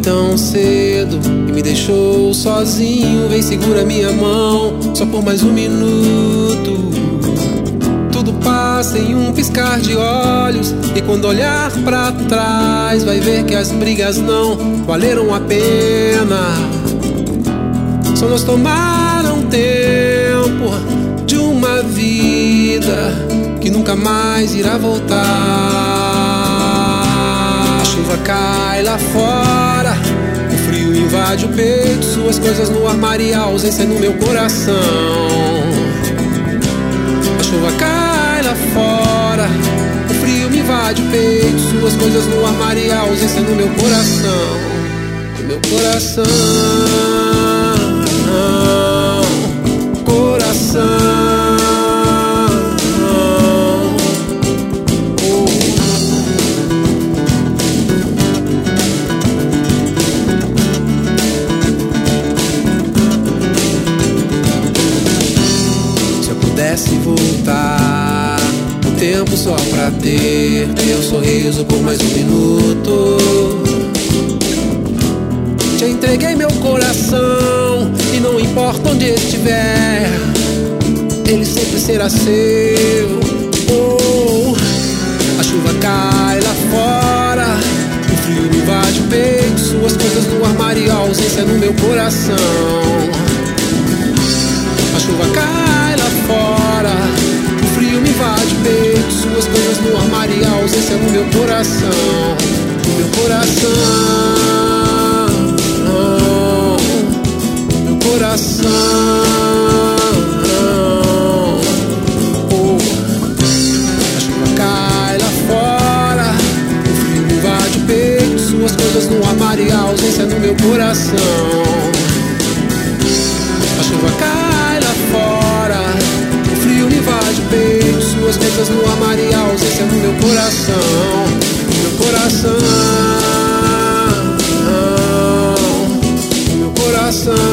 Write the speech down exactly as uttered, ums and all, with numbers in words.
tão cedo e me deixou sozinho. Vem, segura minha mão, só por mais um minuto. Tudo passa em um piscar de olhos, e quando olhar pra trás vai ver que as brigas não valeram a pena. Só nos tomaram tempo de uma vida que nunca mais irá voltar. A chuva cai lá fora, o frio invade o peito, suas coisas no armário e a ausência no meu coração. A chuva cai lá fora, o frio me invade o peito, suas coisas no armário e a ausência no meu coração. No meu coração, coração. Se voltar o tempo só pra ter teu sorriso por mais um minuto, te entreguei meu coração e não importa onde estiver, ele sempre será seu. Oh, a chuva cai lá fora, o frio me invade o peito, suas coisas no armário e a ausência no meu coração. A chuva cai lá fora, o frio me invade o peito, suas coisas no armário e a ausência no meu coração. No meu coração, meu coração. Oh, a chuva cai lá fora, o frio me invade o peito, suas coisas no armário e a ausência no meu coração. A chuva cai lá fora, o frio me invade o peito, suas coisas no armário e a ausência no meu coração. No meu coração, no meu coração.